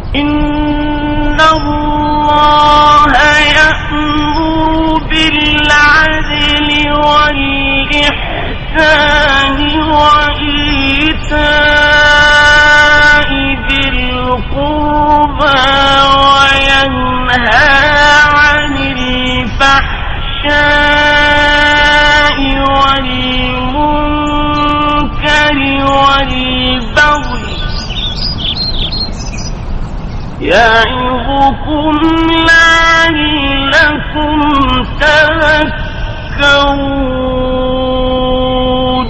إن الله يأمر بالعدل والإحسان وإيتاء ذي القربى وينهى عن الفحشاء والمنكر والبغي يعظكم لعلكم تذكرون.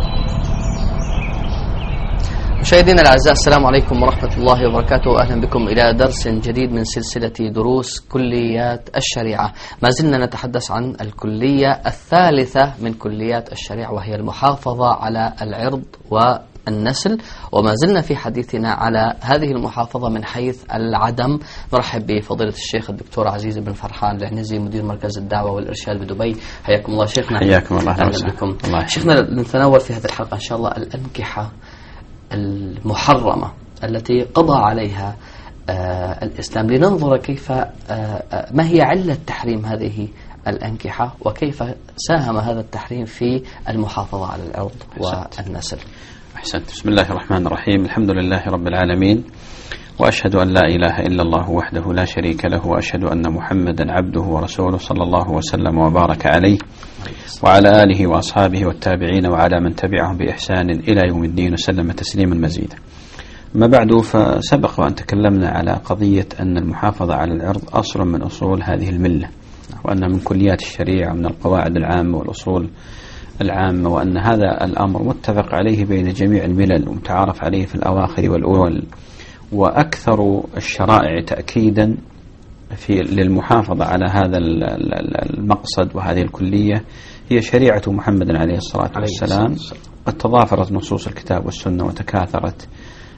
مشاهدينا الأعزاء، السلام عليكم ورحمة الله وبركاته. أهلا بكم إلى درس جديد من سلسلة دروس كليات الشريعة. ما زلنا نتحدث عن الكلية الثالثة من كليات الشريعة، وهي المحافظة على العرض والنسل، وما زلنا في حديثنا على هذه المحافظة من حيث العدم. نرحب بفضيلة الشيخ الدكتور عزيز بن فرحان العنزي، مدير مركز الدعوة والإرشاد بدبي. حياكم الله شيخنا. حياكم الله. أهلا بكم شيخنا. نتناول في هذه الحلقة إن شاء الله الأنكحة المحرمة التي قضى عليها الإسلام، لننظر كيف ما هي علة تحريم هذه الأنكحة، وكيف ساهم هذا التحريم في المحافظة على العرض والنسل. أحسنت. بسم الله الرحمن الرحيم. الحمد لله رب العالمين، وأشهد أن لا إله إلا الله وحده لا شريك له، وأشهد أن محمدا عبده ورسوله صلى الله وسلم وبارك عليه وعلى آله وأصحابه والتابعين وعلى من تبعهم بإحسان إلى يوم الدين وسلم تسليما مزيدا. ما بعد، فسبق وأن تكلمنا على قضية أن المحافظة على العرض أصل من أصول هذه الملة، وأن من كليات الشريعة ومن القواعد العامة والأصول العامة، وأن هذا الأمر متفق عليه بين جميع الملل ومتعارف عليه في الأواخر والأول. وأكثر الشرائع تأكيدا للمحافظة على هذا المقصد وهذه الكلية هي شريعة محمد عليه الصلاة والسلام. قد تضافرت نصوص الكتاب والسنة وتكاثرت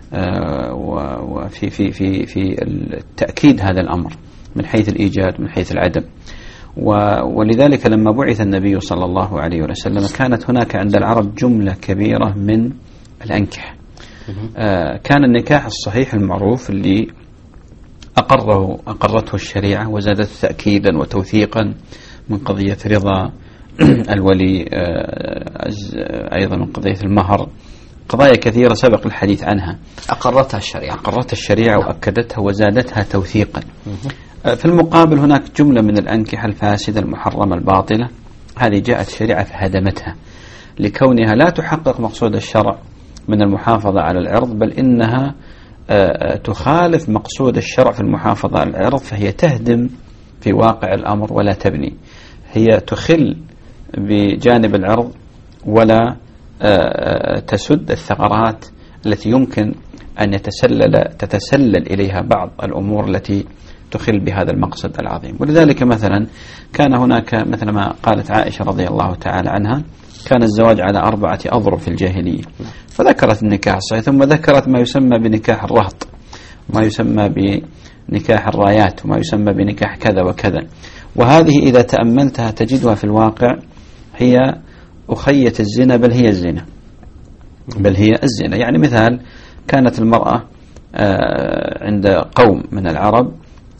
وفي في في في التأكيد هذا الأمر من حيث الإيجاد من حيث العدم. ولذلك لما بعث النبي صلى الله عليه وسلم كانت هناك عند العرب جملة كبيرة من الأنكحة. كان النكاح الصحيح المعروف اللي أقرته الشريعة وزادته تأكيدا وتوثيقا من قضية رضا الولي، أيضا من قضية المهر، قضايا كثيرة سبق الحديث عنها. أقرتها الشريعة وأكدتها وزادتها توثيقا. في المقابل هناك جملة من الأنكحة الفاسدة المحرمة الباطلة، هذه جاءت الشريعة فهدمتها لكونها لا تحقق مقصود الشرع من المحافظة على العرض، بل إنها تخالف مقصود الشرع في المحافظة على العرض، فهي تهدم في واقع الأمر ولا تبني. هي تخل بجانب العرض ولا تسد الثغرات التي يمكن أن تتسلل إليها بعض الأمور التي تخل بهذا المقصد العظيم. ولذلك مثلا كان هناك، مثل ما قالت عائشة رضي الله تعالى عنها، كان الزواج على 4 أضرب في الجاهلية، فذكرت النكاح الصحيح، ثم ذكرت ما يسمى بنكاح الرهط، وما يسمى بنكاح الرايات، وما يسمى بنكاح كذا وكذا. وهذه إذا تأملتها تجدها في الواقع هي أخية الزنا، بل هي الزنا. يعني مثال، كانت المرأة عند قوم من العرب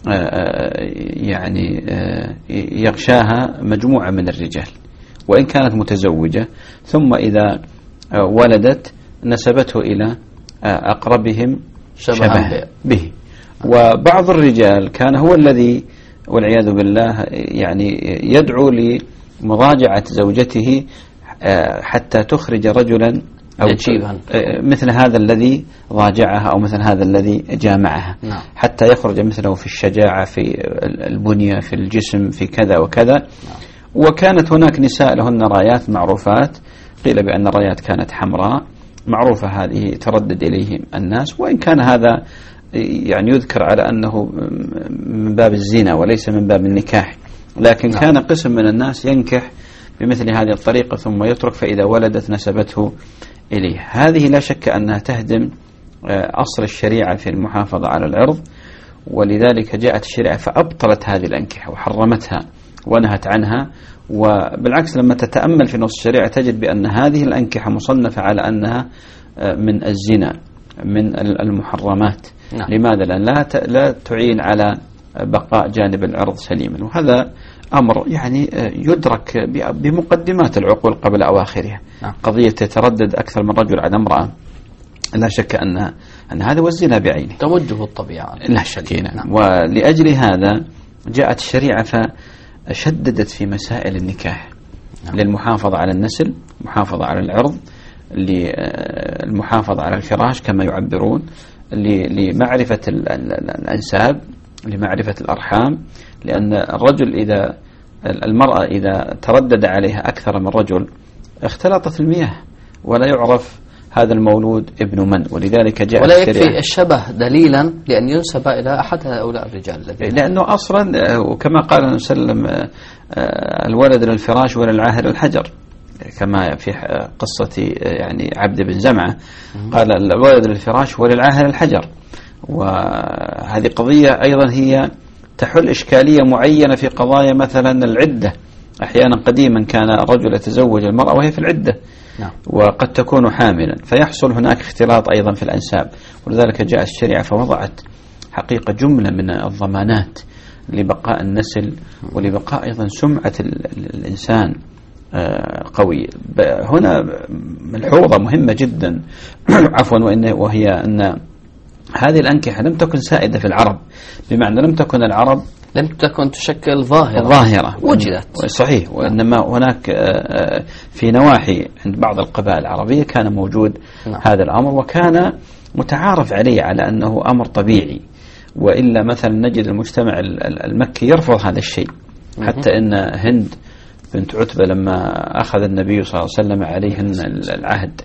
يعني يغشاها مجموعة من الرجال، وإن كانت متزوجة، ثم إذا ولدت نسبته إلى أقربهم شبها به. وبعض الرجال كان هو الذي والعياذ بالله يعني يدعو لمضاجعة زوجته حتى تخرج رجلا أو مثل هذا الذي ضاجعها أو مثل هذا الذي جامعها، حتى يخرج مثله في الشجاعة، في البنية، في الجسم، في كذا وكذا. وكانت هناك نساء لهن رايات معروفات، قيل بأن الرايات كانت حمراء معروفة، هذه تردد إليهم الناس، وإن كان هذا يعني يذكر على أنه من باب الزنا وليس من باب النكاح، لكن كان قسم من الناس ينكح بمثل هذه الطريقة ثم يترك، فإذا ولدت نسبته إليه. هذه لا شك أنها تهدم أصل الشريعة في المحافظة على العرض، ولذلك جاءت الشريعة فأبطلت هذه الأنكحة وحرمتها ونهت عنها. وبالعكس لما تتأمل في نص الشريعة تجد بأن هذه الأنكحة مصنفة على أنها من الزنا، من المحرمات، نعم. لماذا؟ لأن لا تعين على بقاء جانب العرض سليما، وهذا أمر يعني يدرك بمقدمات العقول قبل أواخرها. نعم. قضية تتردد أكثر من رجل على امرأة، لا شك أن هذا والزنا بعينه توجه الطبيعة، لا شك. نعم. ولأجل هذا جاءت الشريعة فشددت في مسائل النكاح. نعم. للمحافظة على النسل، المحافظة على العرض، للمحافظة على الفراش كما يعبرون، لمعرفة الأنساب، لمعرفة الأرحام. لأن المرأة إذا تردد عليها أكثر من رجل اختلطت المياه ولا يعرف هذا المولود ابن من، ولذلك جاء ولا يكفي الشبه دليلا لأن ينسب إلى أحد هؤلاء الرجال، لأنه أصلا وكما قال النبي صلى الله عليه وسلم الولد للفراش وللعاهر الحجر، كما في قصة يعني عبد بن زمعة قال الولد للفراش وللعاهر الحجر. وهذه قضية أيضا هي تحل إشكالية معينة في قضايا مثلا العدة. أحيانا قديما كان الرجل يتزوج المرأة وهي في العدة. نعم. وقد تكون حاملا، فيحصل هناك اختلاط أيضا في الأنساب، ولذلك جاءت الشريعة فوضعت حقيقة جملة من الضمانات لبقاء النسل ولبقاء أيضا سمعة الإنسان قوي. هنا ملحوظة مهمة جدا عفوا، وهي أن هذه الأنكحة لم تكن سائدة في العرب، بمعنى لم تكن تشكل ظاهرة وجدت صحيح، وإنما هناك في نواحي عند بعض القبائل العربية كان موجود هذا الأمر، وكان متعارف عليه على أنه أمر طبيعي. وإلا مثلا نجد المجتمع المكي يرفض هذا الشيء، حتى إن هند بنت عتبة لما أخذ النبي صلى الله عليه وسلم عليهن العهد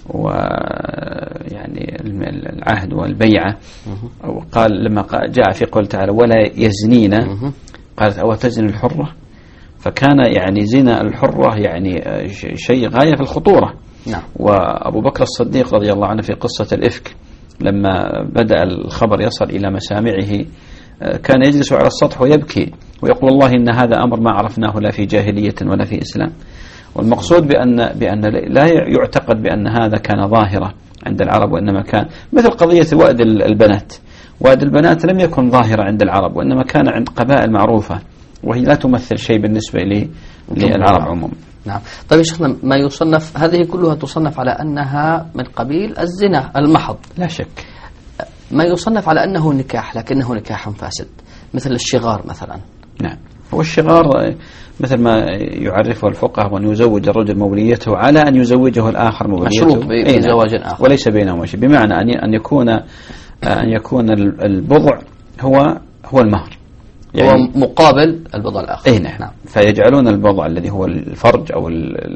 ويعني العهد والبيعة، وقال لما جاء في قول تعالى ولا يزنين، قالت أو تزن الحرة، فكان يعني زنا الحرة يعني شيء غاية في الخطورة. نعم. وأبو بكر الصديق رضي الله عنه في قصة الإفك لما بدأ الخبر يصل إلى مسامعه كان يجلس على السطح ويبكي ويقول والله إن هذا أمر ما عرفناه لا في جاهلية ولا في إسلام. والمقصود بأن لا يعتقد بأن هذا كان ظاهرة عند العرب، وإنما كان مثل قضية وأد البنات. وأد البنات لم يكن ظاهرة عند العرب، وإنما كان عند قبائل معروفة، وهي لا تمثل شيء بالنسبة للعرب عموما. نعم. طيب يا شيخنا، ما يصنف هذه كلها تصنف على أنها من قبيل الزنا المحض لا شك. ما يصنف على أنه نكاح لكنه نكاح فاسد مثل الشغار مثلا. نعم. هو الشغار مثل ما يعرفه الفقهاء أن يزوج الرجل موليته على أن يزوجه الآخر موليته، مشروط بزواج آخر، وليس بينهما شيء، بمعنى أن يكون البضع هو المهر، يعني هو مقابل البضع الآخر. نعم. فيجعلون البضع الذي هو الفرج أو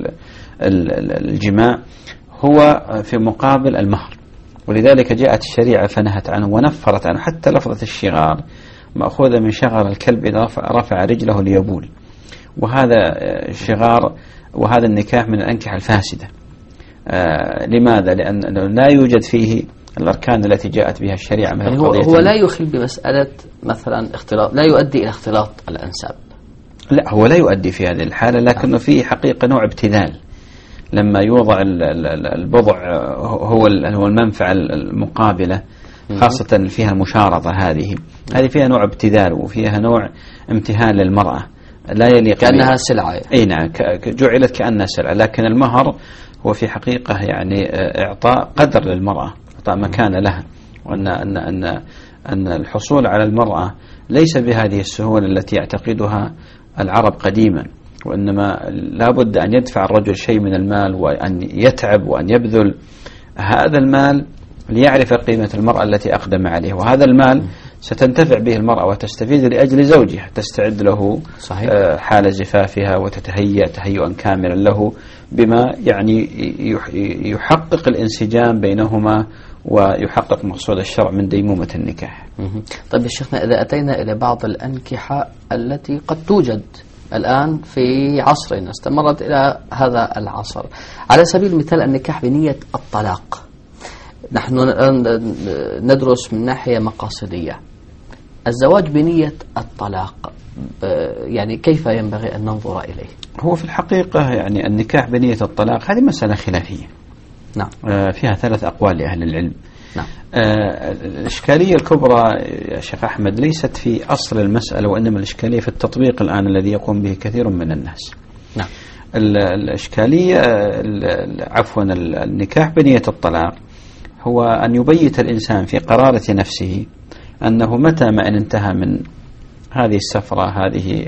الجماع هو في مقابل المهر، ولذلك جاءت الشريعة فنهت عنه ونفرت عنه. حتى لفظة الشغار مأخوذة من شغر الكلب إذا رفع رجله ليبول، وهذا الشغار وهذا النكاح من الأنكحة الفاسدة. لماذا؟ لأنه لا يوجد فيه الأركان التي جاءت بها الشريعة. يعني هو لا يخل بمسألة مثلا اختلاط، لا يؤدي إلى اختلاط الأنساب. لا، هو لا يؤدي في هذه الحالة، لكنه فيه حقيقة نوع ابتذال لما يوضع البضع هو المنفعة المقابلة، خاصة فيها المشارطة. هذه فيها نوع ابتذال وفيها نوع امتهان للمرأة لا يليق، كأنها سلعة. نعم، جعلت كأنها سلعة. لكن المهر هو في حقيقة يعني إعطاء قدر للمرأة، إعطاء مكانة لها، وأن الحصول على المرأة ليس بهذه السهولة التي يعتقدها العرب قديما، وإنما لا بد أن يدفع الرجل شيء من المال وأن يتعب وأن يبذل هذا المال ليعرف قيمة المرأة التي أقدم عليه، وهذا المال ستنتفع به المرأة وتستفيد لأجل زوجها، تستعد له حال زفافها وتتهيأ تهيئا كاملا له بما يعني يحقق الانسجام بينهما ويحقق مقصود الشرع من ديمومة النكاح. طيب يا شيخنا، إذا أتينا إلى بعض الأنكحة التي قد توجد الآن في عصرنا استمرت إلى هذا العصر، على سبيل المثال النكاح بنية الطلاق، نحن ندرس من ناحية مقاصدية الزواج بنية الطلاق، يعني كيف ينبغي أن ننظر إليه؟ هو في الحقيقة يعني النكاح بنية الطلاق هذه مسألة خلافية. نعم. فيها 3 أقوال لأهل العلم. نعم. الإشكالية الكبرى يا شيخ أحمد ليست في أصل المسألة، وإنما الإشكالية في التطبيق الآن الذي يقوم به كثير من الناس. نعم. الإشكالية عفوا النكاح بنية الطلاق هو أن يبيت الإنسان في قرارة نفسه أنه متى ما أن انتهى من هذه السفرة، هذه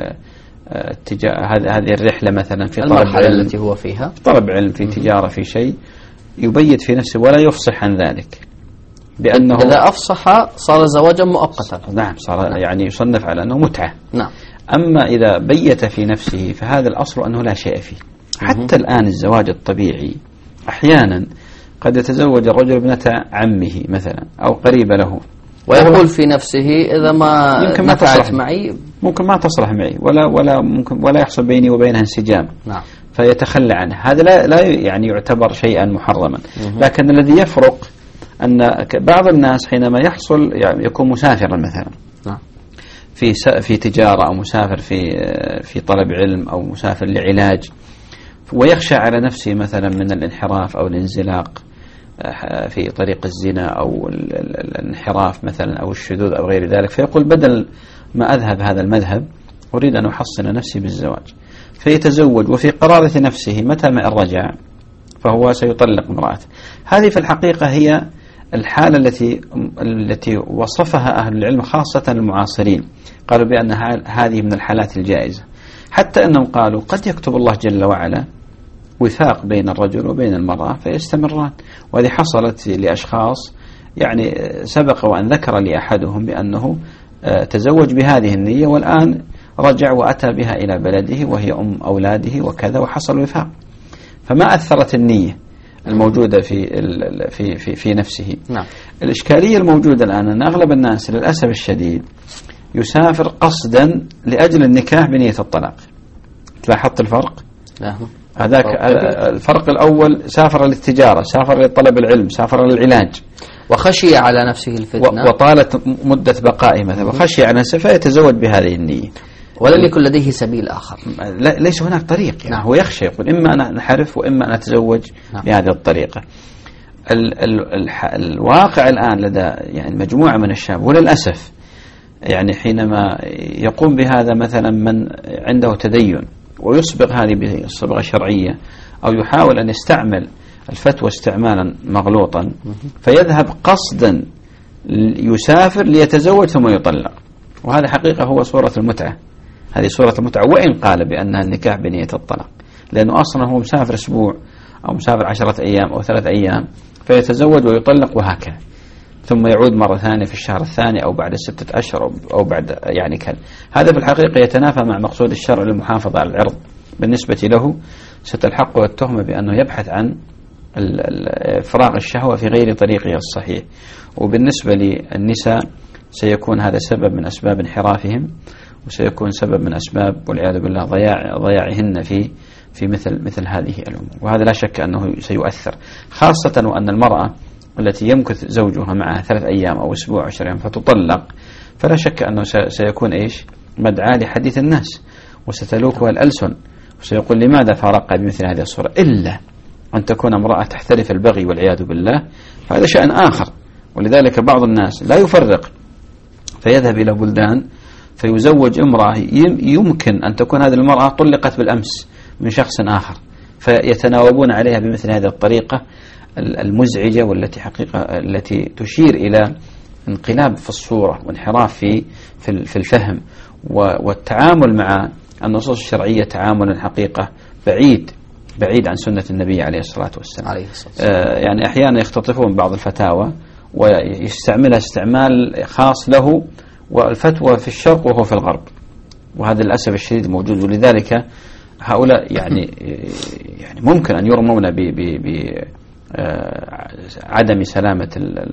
هذه الرحلة مثلا في طلب علم التي هو فيها، طلب علم، في تجارة، في شيء، يبيت في نفسه ولا يفصح عن ذلك، بأنه إذا أفصح صار زواجا مؤقتا. نعم، صار يعني يصنف على أنه متعة. نعم. أما إذا بيت في نفسه فهذا الأصل أنه لا شيء فيه. حتى الآن الزواج الطبيعي أحيانا قد يتزوج الرجل ابنة عمه مثلا أو قريبة له، ويقول في نفسه إذا ما نفعت معي ممكن ما تصلح معي ولا ممكن ولا يحصل بيني وبينها انسجام. نعم. فيتخلى عنه. هذا لا يعني يعتبر شيئا محرما. لكن الذي يفرق أن بعض الناس حينما يحصل يعني يكون مسافرا مثلا في تجارة، أو مسافر في طلب علم، أو مسافر لعلاج، ويخشى على نفسه مثلا من الانحراف أو الانزلاق في طريق الزنا أو الانحراف مثلا أو الشذوذ أو غير ذلك، فيقول بدل ما أذهب هذا المذهب أريد أن أحصن نفسي بالزواج، فيتزوج وفي قرارة نفسه متى ما رجع فهو سيطلق امرأته. هذه في الحقيقة هي الحالة التي وصفها أهل العلم خاصة المعاصرين، قالوا بأن هذه من الحالات الجائزة، حتى أنهم قالوا قد يكتب الله جل وعلا وفاق بين الرجل وبين المرأة فيستمران. وهذه حصلت لأشخاص يعني سبق وأن ذكر لي أحدهم بأنه تزوج بهذه النية والآن رجع وأتى بها إلى بلده وهي أم أولاده وكذا، وحصل وفاق. فما أثرت النية الموجودة في نفسه. نعم. الإشكالية الموجودة الآن أن أغلب الناس للأسف الشديد يسافر قصدا لأجل النكاح بنية الطلاق. لاحظت الفرق؟ هذاك الفرق الأول سافر للتجارة، سافر لطلب العلم، سافر للعلاج، وخشي على نفسه الفتنة وطالت مدة بقائه مثلا، وخشي على نفسه فيتزوج بهذه النية، ولم يكن لديه سبيل آخر. ليس هناك طريق يعني. نعم. هو يخشى يقول إما أنا أنحرف وإما أنا أتزوج. نعم. بهذه الطريقة. الواقع الآن لدى يعني مجموعة من الشباب وللأسف يعني حينما يقوم بهذا مثلا من عنده تدين ويصبغ هذه بصبغة شرعية، أو يحاول أن يستعمل الفتوى استعمالا مغلوطا، فيذهب قصدا يسافر ليتزوج ثم يطلق. وهذا حقيقة هو صورة المتعة. هذه صورة المتعة، وإن قال بأنها النكاح بنية الطلاق، لأنه أصلا هو مسافر أسبوع أو مسافر 10 أيام أو 3 أيام فيتزوج ويطلق وهكذا، ثم يعود مرة ثانية في الشهر الثاني أو بعد 6 أشهر أو بعد يعني كذا. هذا في الحقيقة يتنافى مع مقصود الشرع للمحافظة على العرض. بالنسبة له ستلحقه التهمة بأنه يبحث عن فراغ الشهوة في غير طريقه الصحيح. وبالنسبة للنساء سيكون هذا سبب من أسباب انحرافهم، وسيكون سبب من أسباب والعياذ بالله ضياعهن في مثل هذه الأمور. وهذا لا شك أنه سيؤثر، خاصة وأن المرأة التي يمكث زوجها معها 3 أيام أو أسبوع أو 10 أيام فتطلق، فلا شك أنه سيكون مدعاة لحديث الناس، وستلوكها الألسن، وسيقول لماذا فارق بمثل هذه الصورة، إلا أن تكون امرأة تحترف البغي والعياذ بالله، فهذا شأن آخر. ولذلك بعض الناس لا يفرق، فيذهب إلى بلدان فيزوج امرأة يمكن أن تكون هذه المرأة طلقت بالأمس من شخص آخر، فيتناوبون عليها بمثل هذه الطريقة المزعجة، والتي حقيقة التي تشير إلى انقلاب في الصورة وانحراف في الفهم والتعامل مع النصوص الشرعية، تعامل حقيقة بعيد عن سنة النبي عليه الصلاة والسلام. يعني أحيانا يختطفون بعض الفتاوى ويستعملها استعمال خاص له، والفتوى في الشرق وهو في الغرب، وهذا للأسف الشديد موجود. ولذلك هؤلاء يعني ممكن أن يرمون بعدم سلامة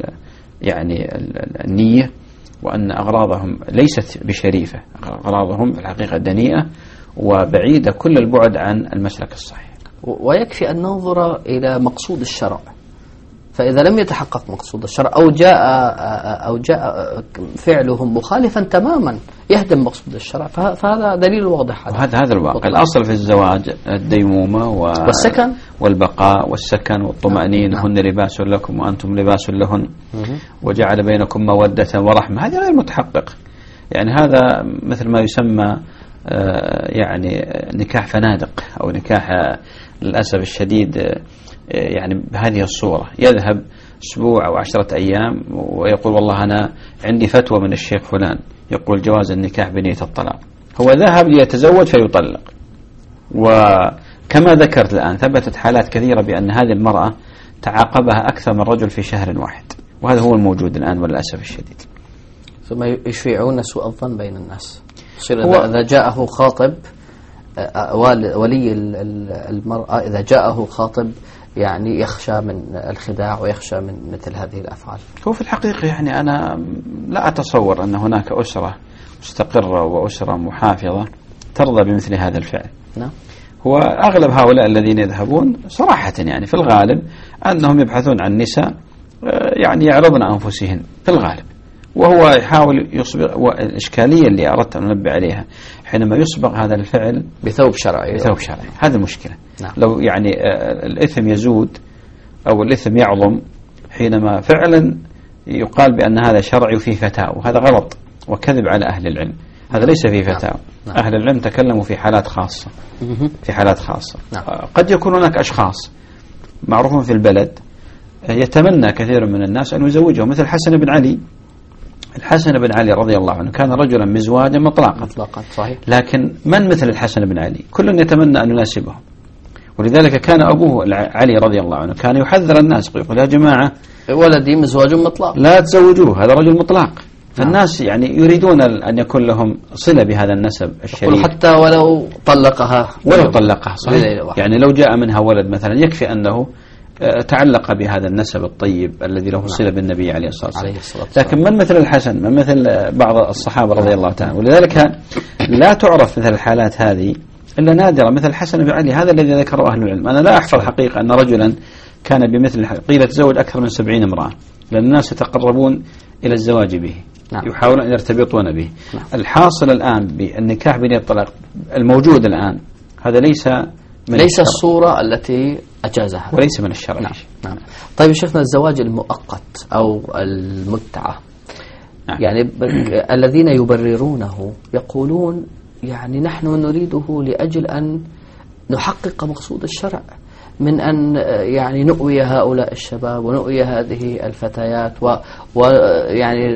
النية، وأن أغراضهم ليست بشريفة، أغراضهم في الحقيقة دنيئة وبعيدة كل البعد عن المسلك الصحيح. ويكفي أن ننظر إلى مقصود الشرع، فإذا لم يتحقق مقصود الشرع أو جاء فعلهم مخالفا تماما يهدم مقصود الشرع، فهذا دليل واضح. هذا الواقع. الأصل في الزواج الديمومة والبقاء والسكن والطمأنينة، هن لباس لكم وأنتم لباس لهن، وجعل بينكم مودة ورحمة. هذا غير متحقق. يعني هذا مثل ما يسمى يعني نكاح فنادق، أو نكاح للأسف الشديد يعني بهذه الصورة. يذهب أسبوع أو 10 أيام ويقول والله أنا عندي فتوى من الشيخ فلان يقول جواز النكاح بنية الطلاق. هو ذهب ليتزوج فيطلق. وكما ذكرت الآن ثبتت حالات كثيرة بأن هذه المرأة تعاقبها أكثر من رجل في شهر واحد، وهذا هو الموجود الآن والأسف الشديد. ثم يشيعون سوء الظن بين الناس. إذا جاءه خاطب ولي المرأة، إذا جاءه خاطب يعني يخشى من الخداع ويخشى من مثل هذه الأفعال. هو في الحقيقة يعني أنا لا أتصور أن هناك أسرة مستقرة وأسرة محافظة ترضى بمثل هذا الفعل. نعم. هو أغلب هؤلاء الذين يذهبون صراحة يعني في الغالب أنهم يبحثون عن نساء يعني يعرضن أنفسهن في الغالب، وهو يحاول يصبغ. والإشكالية اللي أردت أن أنبه عليها حينما يصبغ هذا الفعل بثوب شرعي، هذا المشكلة. نعم. لو يعني الإثم يزود أو الإثم يعظم حينما فعلا يقال بأن هذا شرعي وفيه فتاوى، وهذا غلط وكذب على أهل العلم. هذا ليس فيه فتاوى. نعم. أهل العلم تكلموا في حالات خاصة. في حالات خاصة. نعم. قد يكون هناك أشخاص معروفون في البلد يتمنى كثير من الناس أن يزوجهم، مثل حسن بن علي. الحسن بن علي رضي الله عنه كان رجلا مزواجا مطلقا. صحيح. لكن من مثل الحسن بن علي؟ كل يتمنى أن يناسبهم. ولذلك كان أبوه علي رضي الله عنه كان يحذر الناس، يقول يا جماعة ولدي مزواج مطلق لا تزوجوه، هذا رجل مطلق. فالناس يعني يريدون أن يكون لهم صلة بهذا النسب الشريف، حتى ولو طلقها. صحيح. يعني لو جاء منها ولد مثلا يكفي أنه تعلق بهذا النسب الطيب الذي له صلة بالنبي عليه الصلاة والسلام. لكن من مثل الحسن، من مثل بعض الصحابة رضي الله تعالى. ولذلك لا تعرف مثل الحالات هذه إلا نادرة، مثل الحسن بن علي هذا الذي ذكره أهل العلم. أنا لا أحفظ حقيقة أن رجلا كان بمثل قيل تزوج أكثر من 70 امرأة، لأن الناس يتقربون إلى الزواج به. نعم. يحاولون أن يرتبطون به. نعم. الحاصل الآن بالنكاح بنية الطلاق الموجود الآن هذا ليس الصورة التي أجازها، وليس من الشرع. نعم. طيب شيخنا، الزواج المؤقت أو المتعة، نعم. يعني الذين يبررونه يقولون يعني نحن نريده لأجل أن نحقق مقصود الشرع، من أن يعني نؤوي هؤلاء الشباب ونؤوي هذه الفتيات ويعني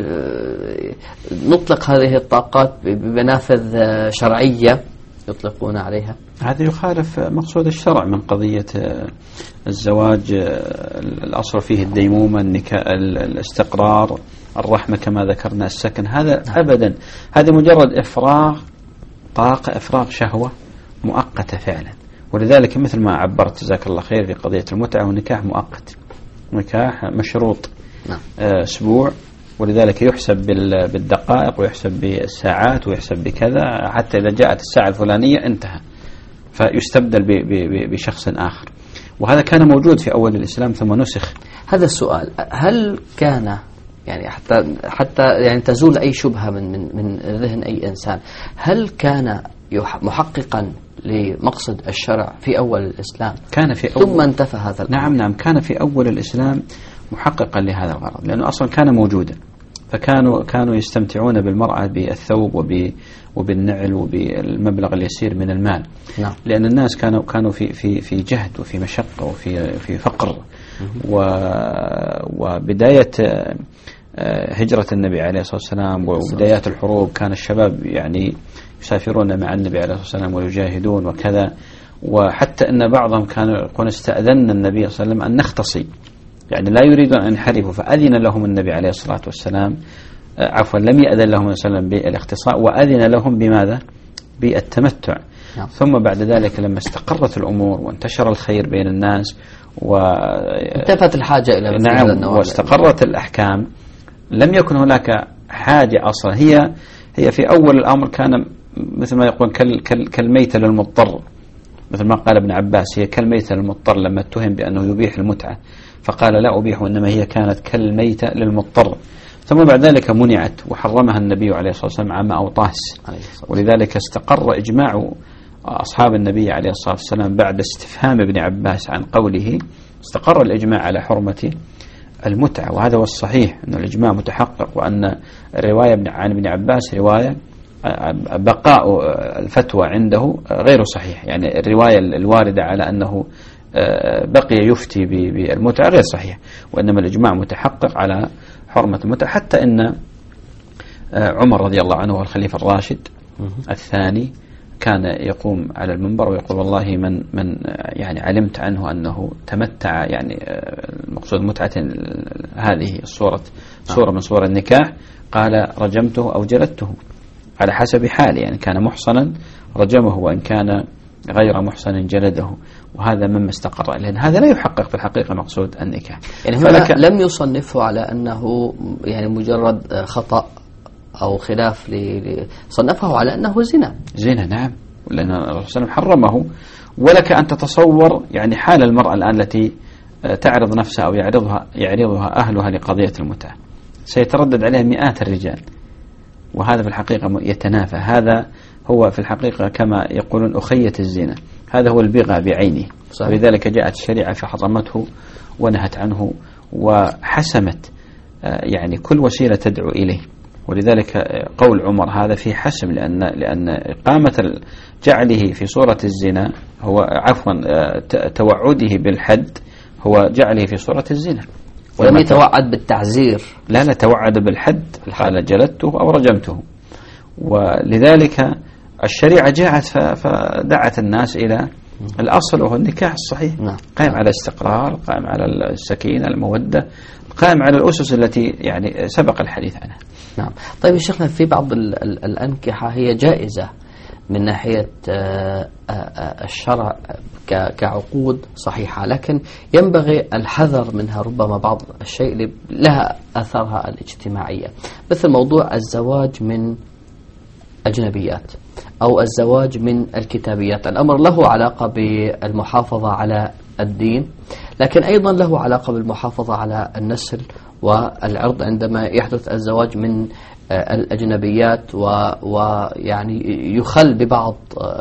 نطلق هذه الطاقات بمنافذ شرعية يطلقون عليها. هذا يخالف مقصود الشرع من قضية الزواج. الأصل فيه الديمومة، الاستقرار، الرحمة كما ذكرنا، السكن. هذا أبدا، هذا مجرد إفراغ طاقة، إفراغ شهوة مؤقتة فعلا. ولذلك مثل ما عبرت جزاك الله خير في قضية المتعة، والنكاح مؤقت، نكاح مشروط. نعم. أسبوع، ولذلك يحسب بالدقائق ويحسب بالساعات ويحسب بكذا، حتى إذا جاءت الساعة الفلانية انتهى، فيستبدل بشخص آخر. وهذا كان موجود في أول الإسلام ثم نسخ. هذا السؤال، هل كان يعني حتى يعني تزول أي شبهة من ذهن أي إنسان، هل كان محققا لمقصد الشرع في أول الإسلام؟ كان في ثم انتفى هذا الأمر. نعم، كان في أول الإسلام محققا لهذا الغرض، لأنه أصلا كان موجودا. فكانوا يستمتعون بالمرأة بالثوب وبالنعل وبالمبلغ اليسير من المال. نعم. لأن الناس كانوا في جهد وفي مشقة وفي فقر. وبداية هجرة النبي عليه الصلاة والسلام وبدايات الحروب كان الشباب يعني يسافرون مع النبي عليه الصلاة والسلام ويجاهدون وكذا. وحتى أن بعضهم كانوا يقولون استأذن النبي صلى الله عليه وسلم أن نختصي، يعني لا يريدون أن ينحرفوا، فأذن لهم النبي عليه الصلاة والسلام، عفوا لم يأذن لهم صلى الله عليه وسلم بالاختصاء، وأذن لهم بماذا؟ بالتمتع. نعم. ثم بعد ذلك لما استقرت الأمور وانتشر الخير بين الناس انتفت الحاجة إلى نعم واستقرت الأحكام، لم يكن هناك حاجة أصلا. هي في أول الأمر كان مثل ما يقول كالميتة للمضطر، مثل ما قال ابن عباس، هي كالميتة للمضطر لما اتهم بأنه يبيح المتعة فقال لا أبيح، إنما هي كانت كالميتة للمضطر. ثم بعد ذلك منعت وحرمها النبي عليه الصلاة والسلام عام أوطاس، ولذلك استقر إجماع أصحاب النبي عليه الصلاة والسلام بعد استفهام ابن عباس عن قوله استقر الإجماع على حرمة المتعة، وهذا هو الصحيح أن الإجماع متحقق، وأن الرواية عن ابن عباس رواية بقاء الفتوى عنده غير صحيح، يعني الرواية الواردة على أنه بقي يفتي بالمتعة غير صحيح، وإنما الإجماع متحقق على حرمة المتعة، حتى إن عمر رضي الله عنه والخليفة الراشد الثاني كان يقوم على المنبر ويقول والله من يعني علمت عنه أنه تمتع، يعني المقصود متعة هذه صورة من صور النكاح، قال رجمته أو جلدته على حسب حاله، يعني كان محصنا رجمه، وإن كان غير محصن جلده، وهذا مما استقر، لأن هذا لا يحقق في الحقيقة مقصود النكاح. يعني هنا لم يصنفه على أنه يعني مجرد خطأ أو خلاف صنفه على أنه زنا. نعم، لأن الرسول صلى الله عليه وسلم حرمه. ولك أن تتصور يعني حال المرأة الآن التي تعرض نفسها أو يعرضها أهلها لقضية المتعة، سيتردد عليها مئات الرجال، وهذا في الحقيقة يتنافى. هذا هو في الحقيقة كما يقولون أخية الزنا، هذا هو البغى بعينه. ولذلك جاءت الشريعة فحرمته ونهت عنه وحسمت يعني كل وسيلة تدعو إليه. ولذلك قول عمر هذا فيه حسم، لأن إقامة جعله في صورة الزنا هو توعده بالحد هو جعله في صورة الزنا، ولم يتوعد بالتعزير، لا توعد بالحد، قال جلدته أو رجمته. ولذلك الشريعة جاءت فدعت الناس إلى الأصل وهو النكاح الصحيح، قائم على استقرار، قائم على السكينة، المودة، قائم على الأسس التي يعني سبق الحديث عنها. نعم. طيب يا شيخنا، في بعض الأنكحة هي جائزة من ناحية الشرع كعقود صحيحة، لكن ينبغي الحذر منها، ربما بعض الشيء لها أثرها الاجتماعية، مثل موضوع الزواج من أجنبيات أو الزواج من الكتابيات. الأمر له علاقة بالمحافظة على الدين، لكن أيضا له علاقة بالمحافظة على النسل والعرض عندما يحدث الزواج من الأجنبيات، ويعني يخل ببعض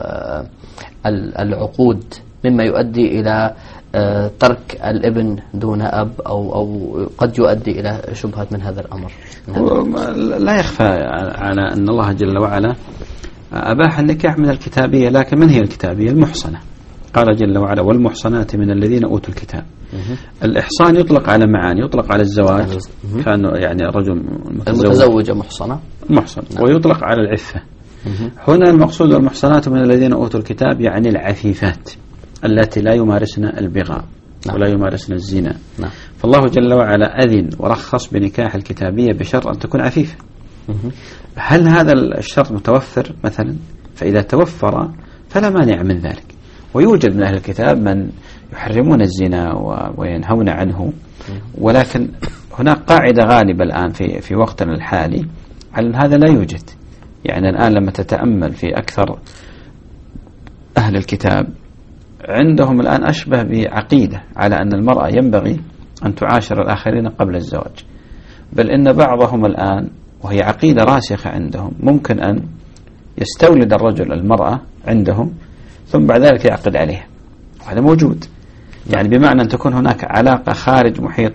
العقود مما يؤدي إلى ترك الابن دون أب أو قد يؤدي إلى شبهات من هذا الأمر. لا يخفى على أن الله جل وعلا أباح النكاح من الكتابية، لكن من هي الكتابية؟ المحصنة. قال جل وعلا والمحصنات من الذين أوتوا الكتاب. الإحصان يطلق على معاني، يطلق على الزواج، كان يعني رجل المتزوجة محصن، ويطلق على العفة. هنا المقصود المحصنات من الذين أوتوا الكتاب يعني العفيفات التي لا يمارسن البغاء ولا يمارسن الزنا. فالله جل وعلا أذن ورخص بنكاح الكتابية بشرط أن تكون عفيفة. هل هذا الشرط متوفر مثلا؟ فإذا توفر فلا مانع من ذلك. ويوجد من أهل الكتاب من يحرمون الزنا وينهون عنه، ولكن هناك قاعدة غالبة الآن في وقتنا الحالي على أن هذا لا يوجد. يعني الآن لما تتأمل في أكثر أهل الكتاب عندهم الآن أشبه بعقيدة على أن المرأة ينبغي أن تعاشر الآخرين قبل الزواج، بل إن بعضهم الآن وهي عقيدة راسخة عندهم ممكن أن يستولد الرجل المرأة عندهم ثم بعد ذلك يعقد عليها، وهذا موجود. يعني بمعنى أن تكون هناك علاقة خارج محيط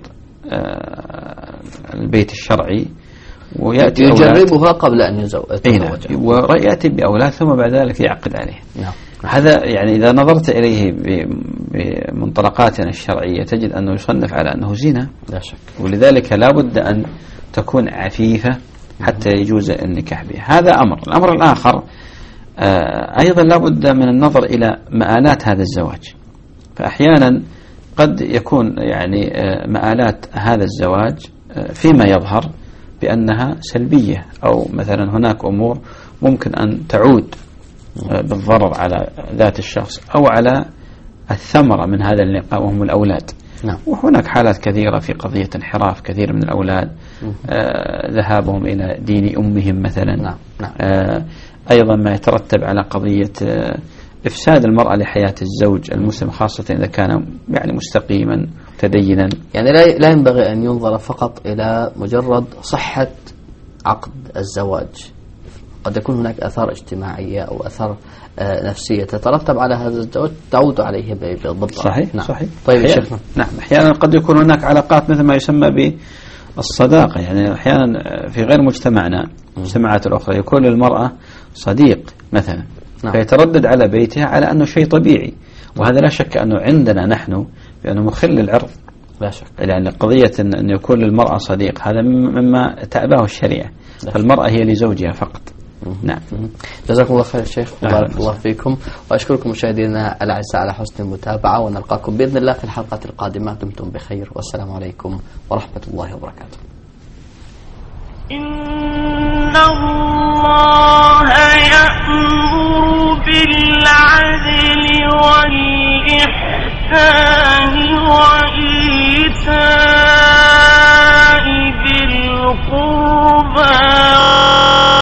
البيت الشرعي، ويأتي يجربها قبل أن يتزوج، ويأتي بأولاد ثم بعد ذلك يعقد عليه. هذا يعني إذا نظرت إليه بمنطلقاتنا الشرعية تجد أنه يصنف على أنه زنا لا شك، ولذلك لا بد أن تكون عفيفة حتى يجوز النكاح بها. هذا أمر. الأمر الآخر أيضا لا بد من النظر إلى مآلات هذا الزواج. فأحيانا قد يكون يعني مآلات هذا الزواج فيما يظهر بأنها سلبية، أو مثلا هناك أمور ممكن أن تعود بالضرر على ذات الشخص أو على الثمرة من هذا اللقاء وهم الأولاد. وهناك حالات كثيرة في قضية انحراف كثير من الأولاد، ذهابهم إلى دين أمهم مثلا. أيضا ما يترتب على قضية إفساد المرأة لحياة الزوج المسلم، خاصة إذا كان يعني مستقيما تدينا. يعني لا ينبغي أن ينظر فقط إلى مجرد صحة عقد الزواج، قد يكون هناك آثار اجتماعية أو آثار نفسية تترتب على هذا الزواج تعود عليه بالضبط. صحيح. نعم. صحيح. طيب شيخنا. نعم، أحيانا قد يكون هناك علاقات مثل ما يسمى بالصداقة، يعني أحيانا في غير مجتمعنا المجتمعات الأخرى يكون للمرأة صديق مثلا، نعم. فيتردد على بيتها على أنه شيء طبيعي، وهذا لا شك أنه عندنا نحن بأنه مخل للعرض، لا شك، يعني قضية أن يكون للمرأة صديق هذا مما تأباه الشريعة، فالمرأة هي لزوجها فقط. نعم. جزاكم الله خير شيخ، وبارك الله فيكم، وأشكركم مشاهدينا الأعزاء على حسن المتابعة، ونلقاكم بإذن الله في الحلقة القادمة. دمتم بخير، والسلام عليكم ورحمة الله وبركاته. إن الله يأمر بالعدل والإحسان